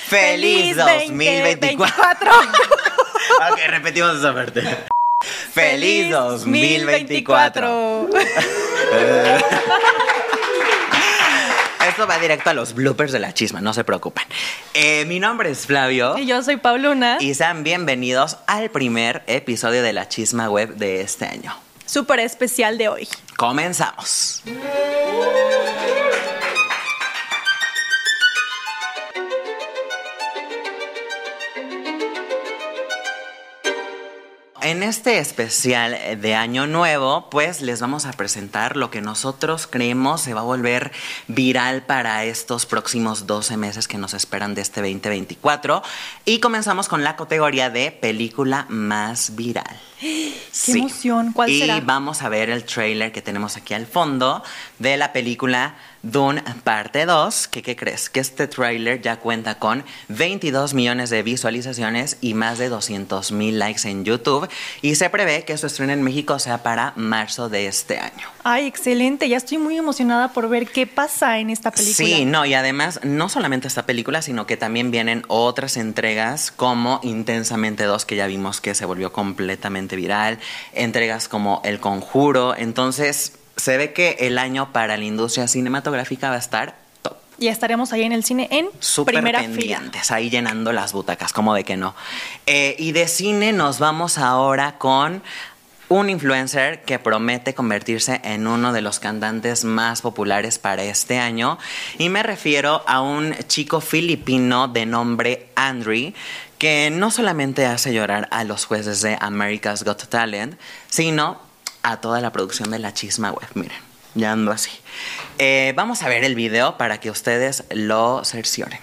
¡Feliz 2024! Ok, repetimos esa parte. ¡Feliz 2024! Esto va directo a los bloopers de la chisma, no se preocupen. Mi nombre es Flavio. Y yo soy Pauluna. Y sean bienvenidos al primer episodio de la Chisma Web de este año. Súper especial de hoy. Comenzamos. En este especial de Año Nuevo, pues les vamos a presentar lo que nosotros creemos se va a volver viral para estos próximos 12 meses que nos esperan de este 2024. Y comenzamos con la categoría de película más viral. ¡Qué emoción! ¿Cuál será? Y vamos a ver el tráiler que tenemos aquí al fondo de la película Dune parte 2, que ¿qué crees? Que este tráiler ya cuenta con 22 millones de visualizaciones y más de 200,000 likes en YouTube, y se prevé que su estreno en México sea para marzo de este año. Ay, excelente, ya estoy muy emocionada por ver qué pasa en esta película. Sí, no, y además no solamente esta película, sino que también vienen otras entregas como Intensamente 2, que ya vimos que se volvió completamente viral, entregas como El Conjuro. Entonces se ve que el año para la industria cinematográfica va a estar top. Y estaremos ahí en el cine en primera pendientes, fila. ahí llenando las butacas, como de que no. Y de cine nos vamos ahora con un influencer que promete convertirse en uno de los cantantes más populares para este año. Y me refiero a un chico filipino de nombre Andrew, que no solamente hace llorar a los jueces de America's Got Talent, sino a toda la producción de la Chisma Web. Miren, ya ando así. Vamos a ver el video para que ustedes lo cercioren.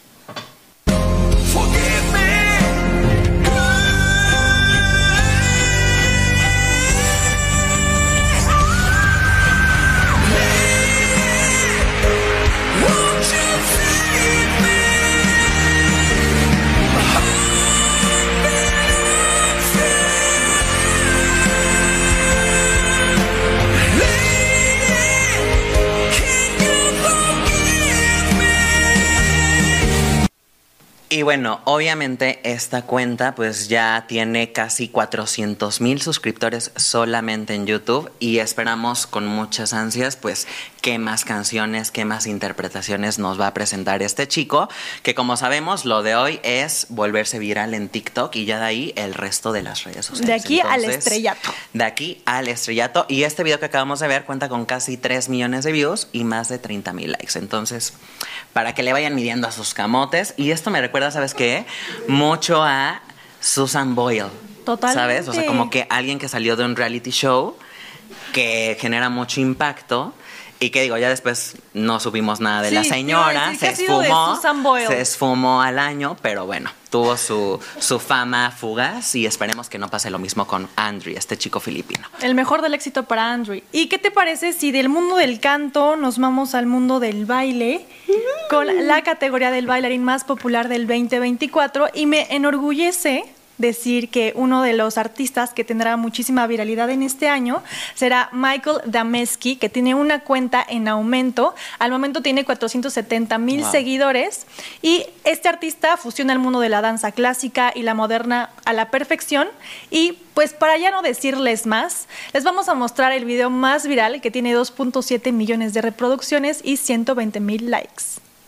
Y bueno, obviamente esta cuenta pues ya tiene casi 400,000 suscriptores solamente en YouTube, y esperamos con muchas ansias pues qué más canciones, qué más interpretaciones nos va a presentar este chico, que como sabemos lo de hoy es volverse viral en TikTok y ya de ahí el resto de las redes sociales. De aquí al estrellato. De aquí al estrellato. Y este video que acabamos de ver cuenta con casi 3 millones de views y más de 30,000 likes. Entonces, para que le vayan midiendo a sus camotes. Y esto me recuerda, ¿sabes qué? Mucho a Susan Boyle. Totalmente. ¿Sabes? O sea, como que alguien que salió de un reality show que genera mucho impacto. Y que digo, ya después no supimos nada de la señora, se esfumó al año, pero bueno, tuvo su fama fugaz, y esperemos que no pase lo mismo con Andrew, este chico filipino. El mejor del éxito para Andrew. ¿Y qué te parece si del mundo del canto nos vamos al mundo del baile con la categoría del bailarín más popular del 2024? Y me enorgullece decir que uno de los artistas que tendrá muchísima viralidad en este año será Michael Dameski, que tiene una cuenta en aumento. Al momento tiene 470,000 seguidores, y este artista fusiona el mundo de la danza clásica y la moderna a la perfección. Y pues para ya no decirles más, les vamos a mostrar el video más viral, que tiene 2.7 millones de reproducciones y 120,000 likes.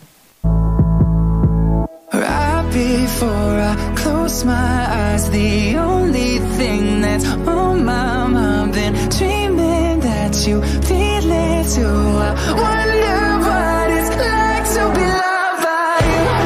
Right before I close my eyes, the only thing that's on my mind, been dreaming that you feel it too. I wonder what it's like to be loved by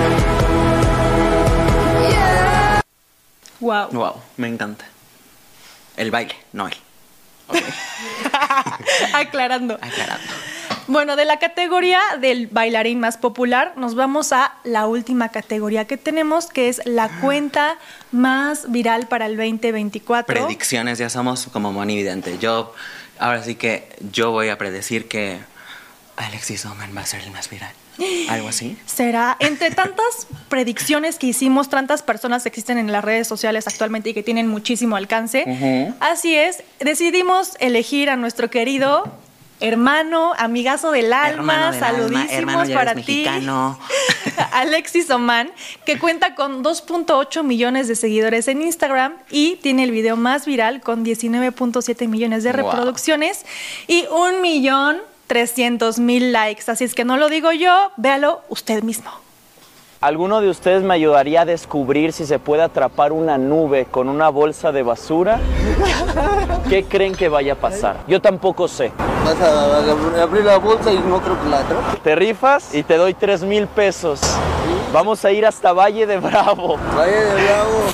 you. Yeah. Wow, me encanta. El baile, no él. Okay. Aclarando. Bueno, de la categoría del bailarín más popular nos vamos a la última categoría que tenemos, que es la cuenta más viral para el 2024. Predicciones, ya somos como monividente. Ahora sí que yo voy a predecir que Alexis Oman va a ser el más viral. ¿Algo así? Será, entre tantas predicciones que hicimos, tantas personas existen en las redes sociales actualmente y que tienen muchísimo alcance. Así es, decidimos elegir a nuestro querido hermano, amigazo del alma, Hermano del saludísimos alma, hermano, ya para eres ti. mexicano. Alexis Oman, que cuenta con 2.8 millones de seguidores en Instagram y tiene el video más viral con 19.7 millones de Wow. reproducciones y 1.300.000 likes. Así es que no lo digo yo, véalo usted mismo. ¿Alguno de ustedes me ayudaría a descubrir si se puede atrapar una nube con una bolsa de basura? ¿Qué creen que vaya a pasar? Yo tampoco sé. Vas a abrir la bolsa y no creo que la atrape. Te rifas y te doy 3,000 pesos. Vamos a ir hasta Valle de Bravo. Vaya de bravo.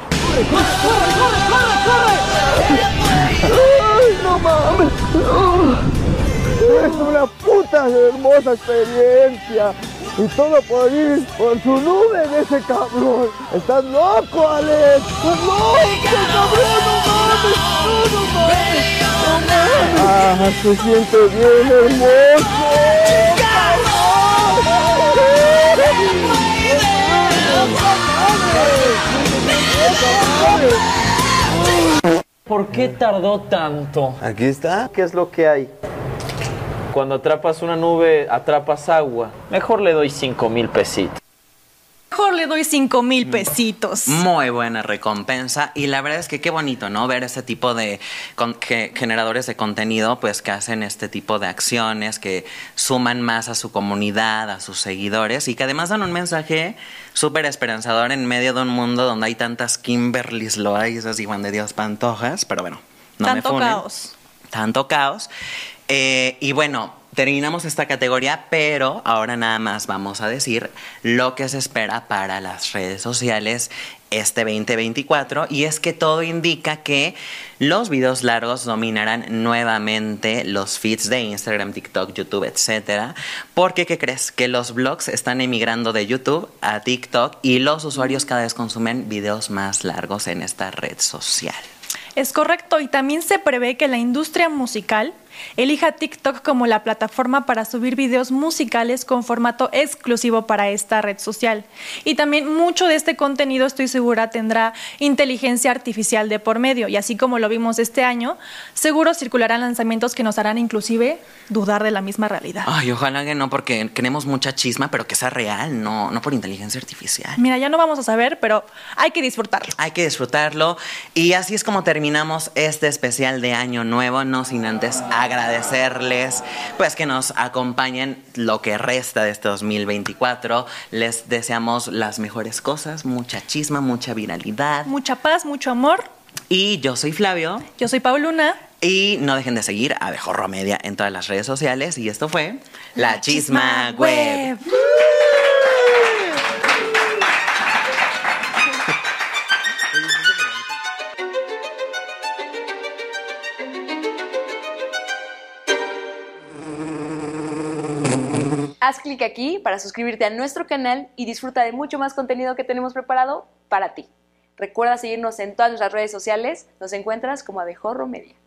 ¡Ay, no mames! Es una puta hermosa experiencia. Y todo por ir por su nube de ese cabrón. ¡Estás loco, Alex! ¡Estás loco, cabrón! ¡No mames! ¡No mames! ¡No mames! ¡Ah, se siente bien hermoso! ¿Por qué tardó tanto? Aquí está. ¿Qué es lo que hay? Cuando atrapas una nube, atrapas agua. Mejor le doy 5,000 pesitos. Mejor le doy 5,000 pesitos. Muy buena recompensa y la verdad es que qué bonito, ¿no? Ver este tipo de generadores de contenido, pues que hacen este tipo de acciones, que suman más a su comunidad, a sus seguidores y que además dan un mensaje súper esperanzador en medio de un mundo donde hay tantas Kimberlys Loaizas y Juan de Dios Pantojas, pero bueno, no Tanto me funen. caos. Tanto caos. Y bueno, terminamos esta categoría, pero ahora nada más vamos a decir lo que se espera para las redes sociales este 2024 y es que todo indica que los videos largos dominarán nuevamente los feeds de Instagram, TikTok, YouTube, etcétera, porque ¿qué crees? Que los vlogs están emigrando de YouTube a TikTok y los usuarios cada vez consumen videos más largos en esta red social. Es correcto, y también se prevé que la industria musical elija TikTok como la plataforma para subir videos musicales con formato exclusivo para esta red social. Y también mucho de este contenido, estoy segura, tendrá inteligencia artificial de por medio. Y así como lo vimos este año, seguro circularán lanzamientos que nos harán inclusive dudar de la misma realidad. Ay, ojalá que no, porque queremos mucha chisma, pero que sea real, no por inteligencia artificial. Mira, ya no vamos a saber, pero hay que disfrutarlo. Hay que disfrutarlo. Y así es como terminamos este especial de Año Nuevo, no sin antes agradecerles pues que nos acompañen lo que resta de este 2024. Les deseamos las mejores cosas, mucha chisma, mucha viralidad. Mucha paz, mucho amor. Y yo soy Flavio. Yo soy Pauluna. Y no dejen de seguir a Abejorro Media en todas las redes sociales. Y esto fue La Chisma Web. Haz clic aquí para suscribirte a nuestro canal y disfruta de mucho más contenido que tenemos preparado para ti. Recuerda seguirnos en todas nuestras redes sociales. Nos encuentras como Abejorro Media.